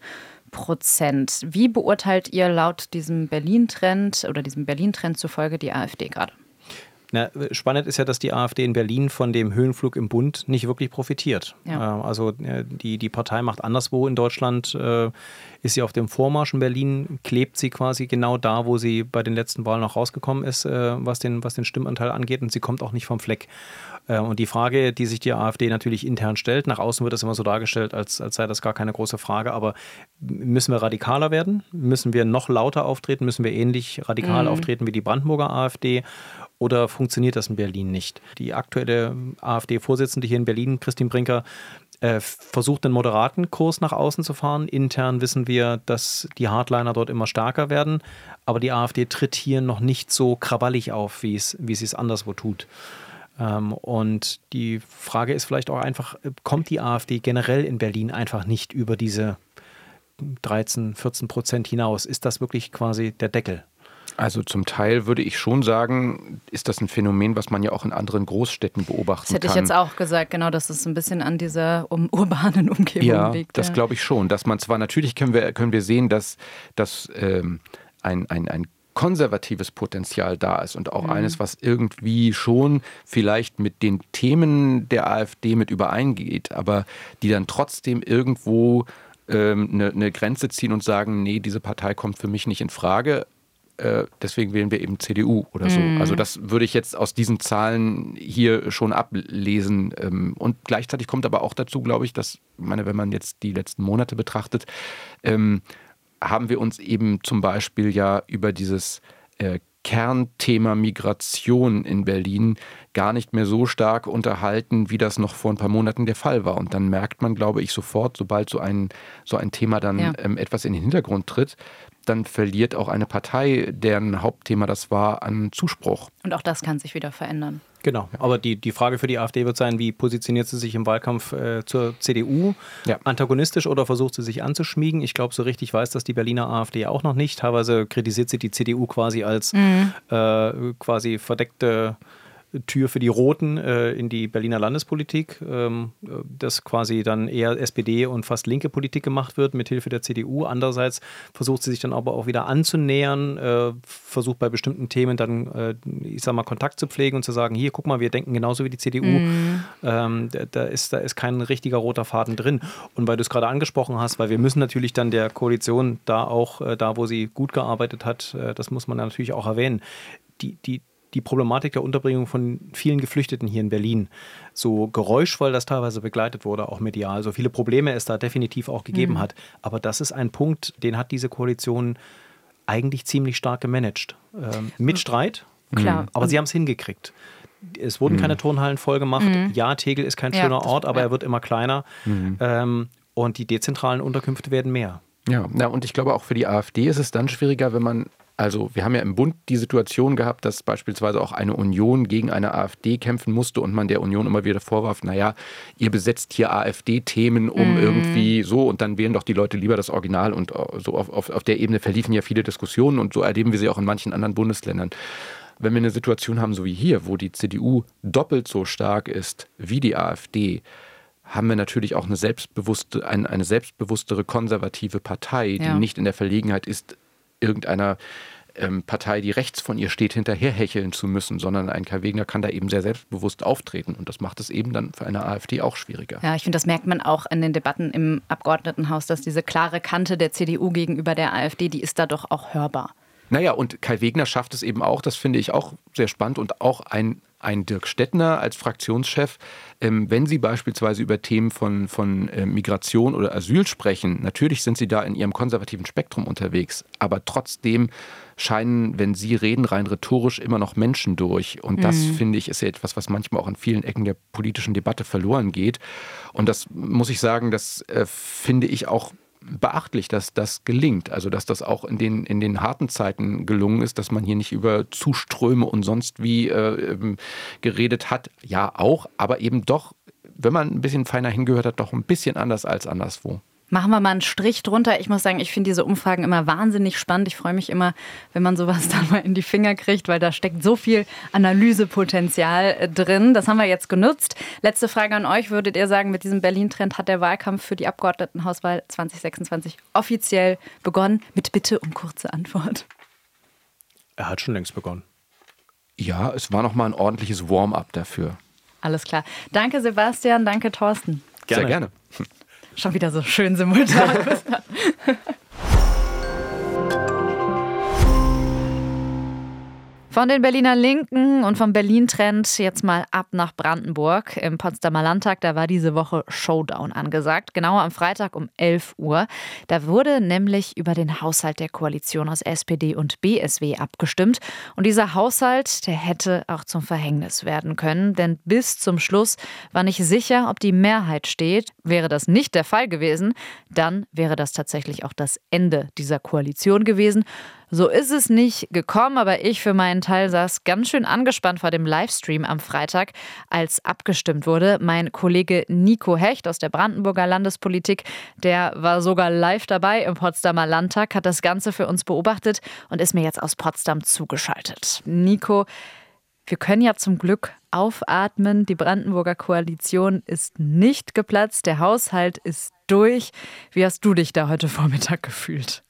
Prozent. Wie beurteilt ihr laut diesem Berlin-Trend oder diesem Berlin-Trend zufolge die AfD gerade? Na, spannend ist ja, dass die AfD in Berlin von dem Höhenflug im Bund nicht wirklich profitiert. Ja. Äh, also äh, die, die Partei macht anderswo in Deutschland, äh, ist sie auf dem Vormarsch in Berlin, klebt sie quasi genau da, wo sie bei den letzten Wahlen noch rausgekommen ist, äh, was, den, was den Stimmanteil angeht, und sie kommt auch nicht vom Fleck. Äh, und die Frage, die sich die AfD natürlich intern stellt, nach außen wird das immer so dargestellt, als, als sei das gar keine große Frage, aber müssen wir radikaler werden? Müssen wir noch lauter auftreten? Müssen wir ähnlich radikal mhm. auftreten wie die Brandenburger AfD? Oder funktioniert das in Berlin nicht? Die aktuelle AfD-Vorsitzende hier in Berlin, Christine Brinker, äh, versucht einen moderaten Kurs nach außen zu fahren. Intern wissen wir, dass die Hardliner dort immer stärker werden. Aber die AfD tritt hier noch nicht so krawallig auf, wie es, wie sie es anderswo tut. Ähm, und die Frage ist vielleicht auch einfach, kommt die AfD generell in Berlin einfach nicht über diese dreizehn, vierzehn Prozent hinaus? Ist das wirklich quasi der Deckel? Also zum Teil würde ich schon sagen, ist das ein Phänomen, was man ja auch in anderen Großstädten beobachten kann. Das hätte ich jetzt auch gesagt, genau, dass es ein bisschen an dieser um, urbanen Umgebung ja, liegt. Das ja, das glaube ich schon. Dass man zwar, natürlich können wir, können wir sehen, dass, dass ähm, ein, ein, ein konservatives Potenzial da ist und auch mhm. eines, was irgendwie schon vielleicht mit den Themen der AfD mit übereingeht, aber die dann trotzdem irgendwo ähm, eine, eine Grenze ziehen und sagen, nee, diese Partei kommt für mich nicht in Frage. Deswegen wählen wir eben C D U oder so. Mhm. Also das würde ich jetzt aus diesen Zahlen hier schon ablesen. Und gleichzeitig kommt aber auch dazu, glaube ich, dass, meine, wenn man jetzt die letzten Monate betrachtet, ähm, haben wir uns eben zum Beispiel ja über dieses äh, Kernthema Migration in Berlin gar nicht mehr so stark unterhalten, wie das noch vor ein paar Monaten der Fall war. Und dann merkt man, glaube ich, sofort, sobald so ein, so ein Thema dann ja. ähm, etwas in den Hintergrund tritt, dann verliert auch eine Partei, deren Hauptthema das war, an Zuspruch. Und auch das kann sich wieder verändern. Genau, aber die, die Frage für die AfD wird sein, wie positioniert sie sich im Wahlkampf äh, zur C D U? Ja. Antagonistisch oder versucht sie sich anzuschmiegen? Ich glaube, so richtig weiß das die Berliner AfD auch noch nicht. Teilweise kritisiert sie die C D U quasi als mhm. äh, quasi verdeckte Tür für die Roten äh, in die Berliner Landespolitik, ähm, dass quasi dann eher S P D und fast linke Politik gemacht wird, mithilfe der C D U. Andererseits versucht sie sich dann aber auch wieder anzunähern, äh, versucht bei bestimmten Themen dann, äh, ich sag mal, Kontakt zu pflegen und zu sagen, hier, guck mal, wir denken genauso wie die C D U. Mhm. Ähm, da, da, ist, da ist kein richtiger roter Faden drin. Und weil du es gerade angesprochen hast, weil wir müssen natürlich dann der Koalition da auch, äh, da wo sie gut gearbeitet hat, äh, das muss man natürlich auch erwähnen, die, die die Problematik der Unterbringung von vielen Geflüchteten hier in Berlin, so geräuschvoll das teilweise begleitet wurde, auch medial, so viele Probleme es da definitiv auch gegeben mhm. hat. Aber das ist ein Punkt, den hat diese Koalition eigentlich ziemlich stark gemanagt. Ähm, mit Streit, Klar. aber sie haben es hingekriegt. Es wurden mhm. keine Turnhallen voll gemacht. Mhm. Ja, Tegel ist kein ja, schöner Ort, aber ja. er wird immer kleiner. Mhm. Ähm, und die dezentralen Unterkünfte werden mehr. Ja, na, und ich glaube auch für die AfD ist es dann schwieriger, wenn man Also wir haben ja im Bund die Situation gehabt, dass beispielsweise auch eine Union gegen eine AfD kämpfen musste und man der Union immer wieder vorwarf, naja, ihr besetzt hier AfD-Themen um mm. irgendwie so und dann wählen doch die Leute lieber das Original und so auf, auf, auf der Ebene verliefen ja viele Diskussionen und so erleben wir sie auch in manchen anderen Bundesländern. Wenn wir eine Situation haben, so wie hier, wo die C D U doppelt so stark ist wie die AfD, haben wir natürlich auch eine selbstbewusste, eine, eine selbstbewusstere konservative Partei, die ja. nicht in der Verlegenheit ist, irgendeiner ähm, Partei, die rechts von ihr steht, hinterherhecheln zu müssen, sondern ein Kai Wegner kann da eben sehr selbstbewusst auftreten und das macht es eben dann für eine AfD auch schwieriger. Ja, ich finde, das merkt man auch in den Debatten im Abgeordnetenhaus, dass diese klare Kante der C D U gegenüber der AfD, die ist da doch auch hörbar. Naja, und Kai Wegner schafft es eben auch, das finde ich auch sehr spannend und auch ein Ein Dirk Stettner als Fraktionschef, ähm, wenn Sie beispielsweise über Themen von, von äh, Migration oder Asyl sprechen, natürlich sind Sie da in Ihrem konservativen Spektrum unterwegs, aber trotzdem scheinen, wenn Sie reden, rein rhetorisch immer noch Menschen durch. Und das, mhm. finde ich, ist ja etwas, was manchmal auch in vielen Ecken der politischen Debatte verloren geht. Und das muss ich sagen, das äh, finde ich auch beachtlich, dass das gelingt. Also dass das auch in den, in den harten Zeiten gelungen ist, dass man hier nicht über Zuströme und sonst wie äh, geredet hat. Ja, auch, aber eben doch, wenn man ein bisschen feiner hingehört hat, doch ein bisschen anders als anderswo. Machen wir mal einen Strich drunter. Ich muss sagen, ich finde diese Umfragen immer wahnsinnig spannend. Ich freue mich immer, wenn man sowas dann mal in die Finger kriegt, weil da steckt so viel Analysepotenzial drin. Das haben wir jetzt genutzt. Letzte Frage an euch. Würdet ihr sagen, mit diesem Berlin-Trend hat der Wahlkampf für die Abgeordnetenhauswahl zwanzig sechsundzwanzig offiziell begonnen? Mit Bitte um kurze Antwort. Er hat schon längst begonnen. Ja, es war nochmal ein ordentliches Warm-up dafür. Alles klar. Danke Sebastian, danke Thorsten. Gerne. Sehr gerne. Schon wieder so schön simultan. Von den Berliner Linken und vom Berlin-Trend jetzt mal ab nach Brandenburg. Im Potsdamer Landtag, da war diese Woche Showdown angesagt. Genauer am Freitag um elf Uhr. Da wurde nämlich über den Haushalt der Koalition aus S P D und B S W abgestimmt. Und dieser Haushalt, der hätte auch zum Verhängnis werden können. Denn bis zum Schluss war nicht sicher, ob die Mehrheit steht. Wäre das nicht der Fall gewesen, dann wäre das tatsächlich auch das Ende dieser Koalition gewesen. So ist es nicht gekommen, aber ich für meinen Teil saß ganz schön angespannt vor dem Livestream am Freitag, als abgestimmt wurde. Mein Kollege Nico Hecht aus der Brandenburger Landespolitik, der war sogar live dabei im Potsdamer Landtag, hat das Ganze für uns beobachtet und ist mir jetzt aus Potsdam zugeschaltet. Nico, wir können ja zum Glück aufatmen. Die Brandenburger Koalition ist nicht geplatzt, der Haushalt ist durch. Wie hast du dich da heute Vormittag gefühlt?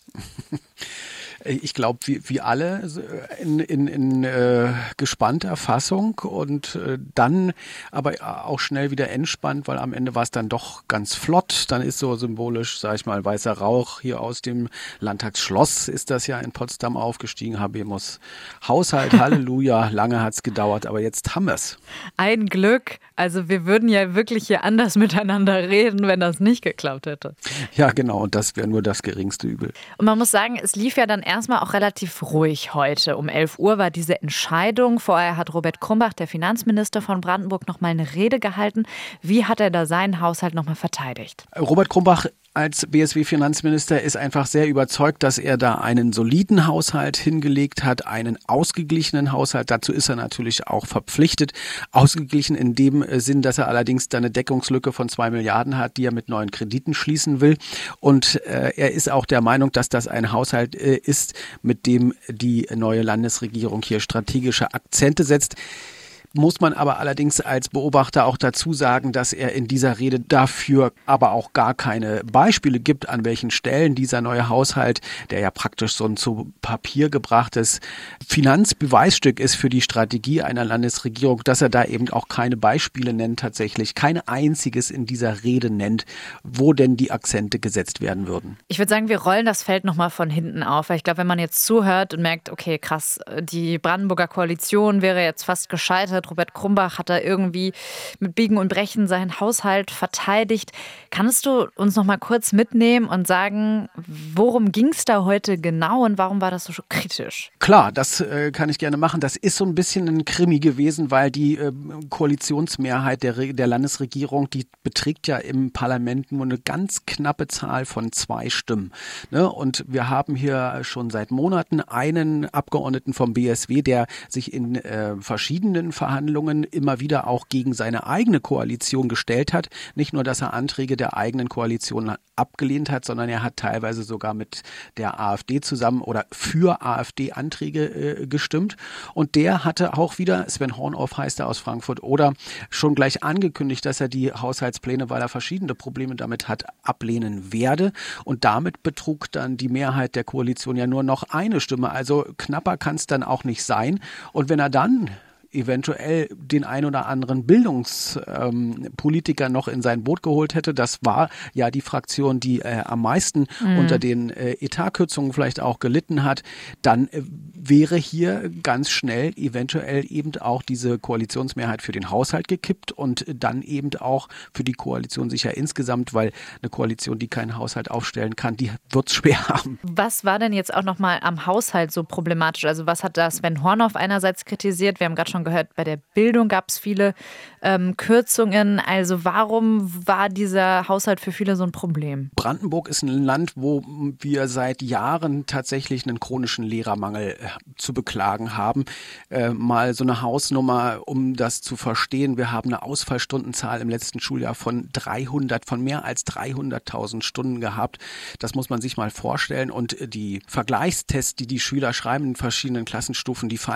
Ich glaube, wie, wie alle in, in, in äh, gespannter Fassung und äh, dann aber auch schnell wieder entspannt, weil am Ende war es dann doch ganz flott. Dann ist so symbolisch, sage ich mal, weißer Rauch hier aus dem Landtagsschloss ist das ja in Potsdam aufgestiegen. Habemus Haushalt, Halleluja, lange hat es gedauert, aber jetzt haben wir es. Ein Glück. Also wir würden ja wirklich hier anders miteinander reden, wenn das nicht geklappt hätte. Ja, genau. Und das wäre nur das geringste Übel. Und man muss sagen, es lief ja dann erstmal auch relativ ruhig heute. Um elf Uhr war diese Entscheidung. Vorher hat Robert Krumbach, der Finanzminister von Brandenburg, noch mal eine Rede gehalten. Wie hat er da seinen Haushalt noch mal verteidigt? Robert Krumbach als B S W-Finanzminister ist einfach sehr überzeugt, dass er da einen soliden Haushalt hingelegt hat, einen ausgeglichenen Haushalt. Dazu ist er natürlich auch verpflichtet. Ausgeglichen in dem Sinn, dass er allerdings da eine Deckungslücke von zwei Milliarden hat, die er mit neuen Krediten schließen will. Und äh, er ist auch der Meinung, dass das ein Haushalt äh, ist, mit dem die neue Landesregierung hier strategische Akzente setzt. Muss man aber allerdings als Beobachter auch dazu sagen, dass er in dieser Rede dafür aber auch gar keine Beispiele gibt, an welchen Stellen dieser neue Haushalt, der ja praktisch so ein zu Papier gebrachtes Finanzbeweisstück ist für die Strategie einer Landesregierung, dass er da eben auch keine Beispiele nennt tatsächlich, kein einziges in dieser Rede nennt, wo denn die Akzente gesetzt werden würden. Ich würde sagen, wir rollen das Feld nochmal von hinten auf, weil ich glaube, wenn man jetzt zuhört und merkt, okay, krass, die Brandenburger Koalition wäre jetzt fast gescheitert, Robert Krumbach hat da irgendwie mit Biegen und Brechen seinen Haushalt verteidigt. Kannst du uns noch mal kurz mitnehmen und sagen, worum ging es da heute genau und warum war das so kritisch? Klar, das äh, kann ich gerne machen. Das ist so ein bisschen ein Krimi gewesen, weil die äh, Koalitionsmehrheit der, der Landesregierung, die beträgt ja im Parlament nur eine ganz knappe Zahl von zwei Stimmen. Ne? Und wir haben hier schon seit Monaten einen Abgeordneten vom B S W, der sich in äh, verschiedenen Verhandlungen immer wieder auch gegen seine eigene Koalition gestellt hat. Nicht nur, dass er Anträge der eigenen Koalition abgelehnt hat, sondern er hat teilweise sogar mit der AfD zusammen oder für AfD-Anträge äh, gestimmt. Und der hatte auch wieder, Sven Hornhoff heißt er aus Frankfurt, oder schon gleich angekündigt, dass er die Haushaltspläne, weil er verschiedene Probleme damit hat, ablehnen werde. Und damit betrug dann die Mehrheit der Koalition ja nur noch eine Stimme. Also knapper kann es dann auch nicht sein. Und wenn er dann eventuell den ein oder anderen Bildungspolitiker ähm, noch in sein Boot geholt hätte. Das war ja die Fraktion, die äh, am meisten mhm. unter den äh, Etatkürzungen vielleicht auch gelitten hat. Dann äh, wäre hier ganz schnell eventuell eben auch diese Koalitionsmehrheit für den Haushalt gekippt und dann eben auch für die Koalition sicher insgesamt, weil eine Koalition, die keinen Haushalt aufstellen kann, die wird es schwer haben. Was war denn jetzt auch nochmal am Haushalt so problematisch? Also was hat da Sven Hornhoff einerseits kritisiert? Wir haben gerade schon gehört, bei der Bildung gab es viele ähm, Kürzungen. Also warum war dieser Haushalt für viele so ein Problem? Brandenburg ist ein Land, wo wir seit Jahren tatsächlich einen chronischen Lehrermangel äh, zu beklagen haben. Äh, mal so eine Hausnummer, um das zu verstehen. Wir haben eine Ausfallstundenzahl im letzten Schuljahr von dreihundert, von mehr als dreihunderttausend Stunden gehabt. Das muss man sich mal vorstellen. Und die Vergleichstests, die die Schüler schreiben in verschiedenen Klassenstufen, die fallen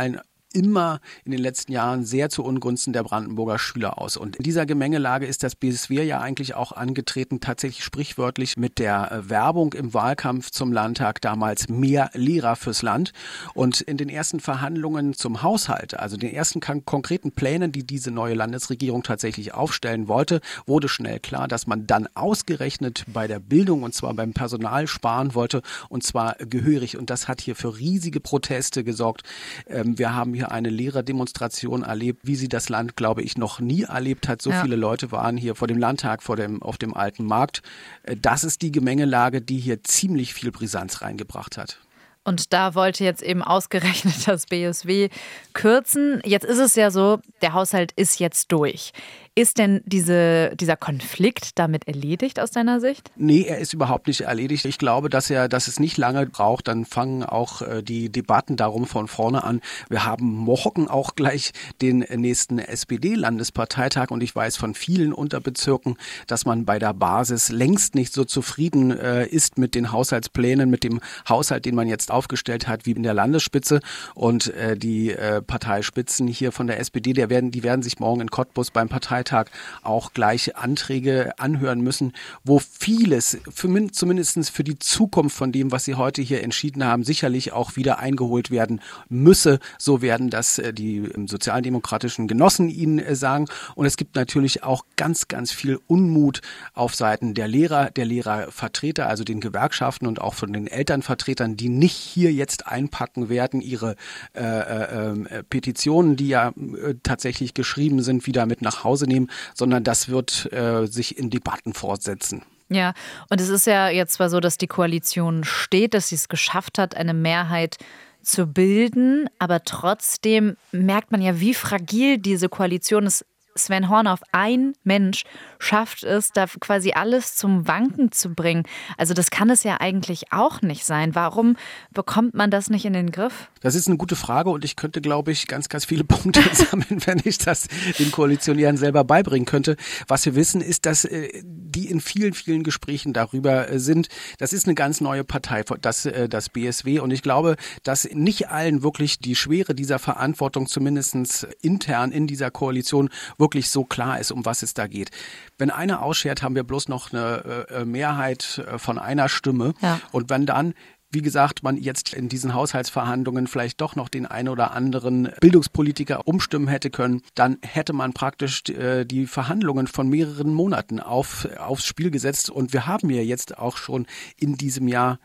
immer in den letzten Jahren sehr zu Ungunsten der Brandenburger Schüler aus. Und in dieser Gemengelage ist das B S W ja eigentlich auch angetreten, tatsächlich sprichwörtlich mit der Werbung im Wahlkampf zum Landtag, damals mehr Lehrer fürs Land. Und in den ersten Verhandlungen zum Haushalt, also den ersten kon- konkreten Plänen, die diese neue Landesregierung tatsächlich aufstellen wollte, wurde schnell klar, dass man dann ausgerechnet bei der Bildung und zwar beim Personal sparen wollte und zwar gehörig. Und das hat hier für riesige Proteste gesorgt. Ähm, wir haben hier eine Lehrerdemonstration erlebt, wie sie das Land, glaube ich, noch nie erlebt hat. So ja. viele Leute waren hier vor dem Landtag, vor dem, auf dem alten Markt. Das ist die Gemengelage, die hier ziemlich viel Brisanz reingebracht hat. Und da wollte jetzt eben ausgerechnet das B S W kürzen. Jetzt ist es ja so, der Haushalt ist jetzt durch. Ist denn diese, dieser Konflikt damit erledigt aus deiner Sicht? Nee, er ist überhaupt nicht erledigt. Ich glaube, dass er, dass es nicht lange braucht. Dann fangen auch äh, die Debatten darum von vorne an. Wir haben morgen auch gleich den nächsten S P D-Landesparteitag und ich weiß von vielen Unterbezirken, dass man bei der Basis längst nicht so zufrieden äh, ist mit den Haushaltsplänen, mit dem Haushalt, den man jetzt aufgestellt hat, wie in der Landesspitze. Und äh, die äh, Parteispitzen hier von der S P D, der werden, die werden sich morgen in Cottbus beim Parteitag auch gleich Anträge anhören müssen, wo vieles, für, zumindest für die Zukunft von dem, was sie heute hier entschieden haben, sicherlich auch wieder eingeholt werden müsse. So werden das die sozialdemokratischen Genossen Ihnen sagen. Und es gibt natürlich auch ganz, ganz viel Unmut auf Seiten der Lehrer, der Lehrervertreter, also den Gewerkschaften und auch von den Elternvertretern, die nicht hier jetzt einpacken werden, ihre äh, äh, Petitionen, die ja äh, tatsächlich geschrieben sind, wieder mit nach Hause nehmen, sondern das wird äh, sich in Debatten fortsetzen. Ja, und es ist ja jetzt zwar so, dass die Koalition steht, dass sie es geschafft hat, eine Mehrheit zu bilden, aber trotzdem merkt man ja, wie fragil diese Koalition ist. Sven Hornhoff, ein Mensch, schafft es, da quasi alles zum Wanken zu bringen. Also das kann es ja eigentlich auch nicht sein. Warum bekommt man das nicht in den Griff? Das ist eine gute Frage und ich könnte, glaube ich, ganz, ganz viele Punkte sammeln, wenn ich das den Koalitionären selber beibringen könnte. Was wir wissen, ist, dass die in vielen, vielen Gesprächen darüber sind. Das ist eine ganz neue Partei, das, das B S W. Und ich glaube, dass nicht allen wirklich die Schwere dieser Verantwortung, zumindest intern in dieser Koalition, wirklich wirklich so klar ist, um was es da geht. Wenn einer ausschert, haben wir bloß noch eine äh, Mehrheit äh, von einer Stimme. Ja. Und wenn dann, wie gesagt, man jetzt in diesen Haushaltsverhandlungen vielleicht doch noch den einen oder anderen Bildungspolitiker umstimmen hätte können, dann hätte man praktisch äh, die Verhandlungen von mehreren Monaten auf, aufs Spiel gesetzt. Und wir haben ja jetzt auch schon in diesem Jahr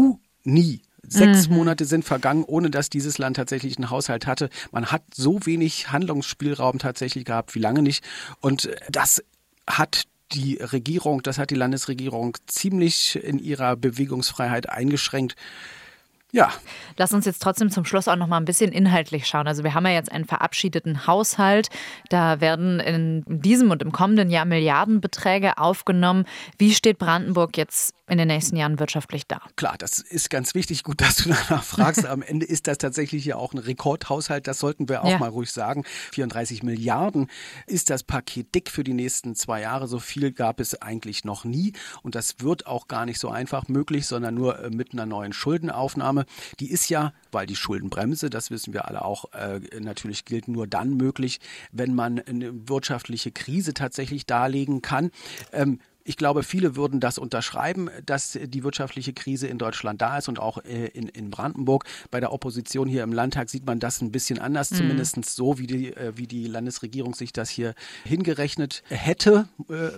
Juni Sechs mhm. Monate sind vergangen, ohne dass dieses Land tatsächlich einen Haushalt hatte. Man hat so wenig Handlungsspielraum tatsächlich gehabt wie lange nicht. Und das hat die Regierung, das hat die Landesregierung ziemlich in ihrer Bewegungsfreiheit eingeschränkt. Ja. Lass uns jetzt trotzdem zum Schluss auch noch mal ein bisschen inhaltlich schauen. Also wir haben ja jetzt einen verabschiedeten Haushalt. Da werden in diesem und im kommenden Jahr Milliardenbeträge aufgenommen. Wie steht Brandenburg jetzt in den nächsten Jahren wirtschaftlich da? Klar, das ist ganz wichtig. Gut, dass du danach fragst. Am Ende ist das tatsächlich ja auch ein Rekordhaushalt. Das sollten wir auch ja. mal ruhig sagen. vierunddreißig Milliarden ist das Paket dick für die nächsten zwei Jahre. So viel gab es eigentlich noch nie. Und das wird auch gar nicht so einfach möglich, sondern nur mit einer neuen Schuldenaufnahme. Die ist ja, weil die Schuldenbremse, das wissen wir alle auch, äh, natürlich gilt, nur dann möglich, wenn man eine wirtschaftliche Krise tatsächlich darlegen kann. Ähm, Ich glaube, viele würden das unterschreiben, dass die wirtschaftliche Krise in Deutschland da ist und auch in, in Brandenburg. Bei der Opposition hier im Landtag sieht man das ein bisschen anders, mhm. zumindest so, wie die, wie die Landesregierung sich das hier hingerechnet hätte.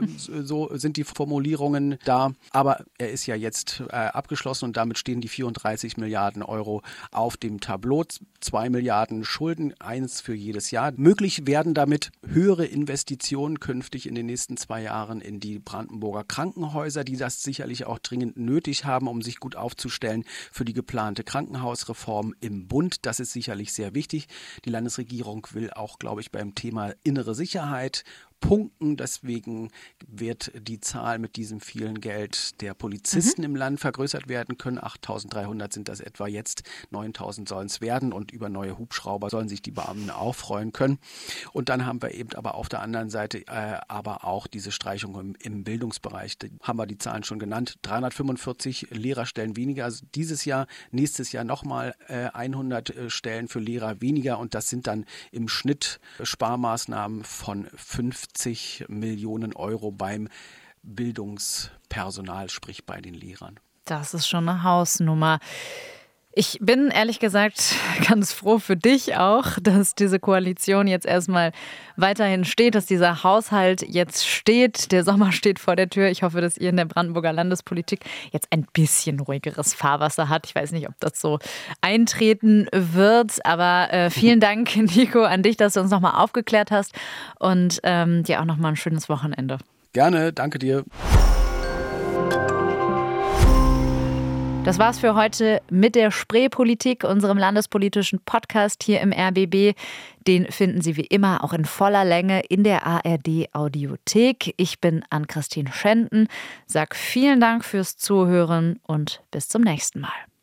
So sind die Formulierungen da. Aber er ist ja jetzt abgeschlossen und damit stehen die vierunddreißig Milliarden Euro auf dem Tableau. Zwei Milliarden Schulden, eins für jedes Jahr. Möglich werden damit höhere Investitionen künftig in den nächsten zwei Jahren in die Brandenburg Krankenhäuser, die das sicherlich auch dringend nötig haben, um sich gut aufzustellen für die geplante Krankenhausreform im Bund. Das ist sicherlich sehr wichtig. Die Landesregierung will auch, glaube ich, beim Thema innere Sicherheit, punkten. Deswegen wird die Zahl mit diesem vielen Geld der Polizisten mhm. im Land vergrößert werden können. achttausenddreihundert sind das etwa jetzt, neuntausend sollen es werden und über neue Hubschrauber sollen sich die Beamten auch freuen können. Und dann haben wir eben aber auf der anderen Seite äh, aber auch diese Streichung im, im Bildungsbereich. Da haben wir die Zahlen schon genannt. dreihundertfünfundvierzig Lehrerstellen weniger. Also dieses Jahr, nächstes Jahr nochmal äh, hundert äh, Stellen für Lehrer weniger. Und das sind dann im Schnitt Sparmaßnahmen von fünfzig Millionen Euro beim Bildungspersonal, sprich bei den Lehrern. Das ist schon eine Hausnummer. Ich bin ehrlich gesagt ganz froh für dich auch, dass diese Koalition jetzt erstmal weiterhin steht, dass dieser Haushalt jetzt steht. Der Sommer steht vor der Tür. Ich hoffe, dass ihr in der Brandenburger Landespolitik jetzt ein bisschen ruhigeres Fahrwasser habt. Ich weiß nicht, ob das so eintreten wird, aber äh, vielen Dank, Nico, an dich, dass du uns nochmal aufgeklärt hast und ähm, dir auch nochmal ein schönes Wochenende. Gerne, danke dir. Das war's für heute mit der Spreepolitik, unserem landespolitischen Podcast hier im R B B. Den finden Sie wie immer auch in voller Länge in der A R D-Audiothek. Ich bin Ann-Christine Schenten, sag vielen Dank fürs Zuhören und bis zum nächsten Mal.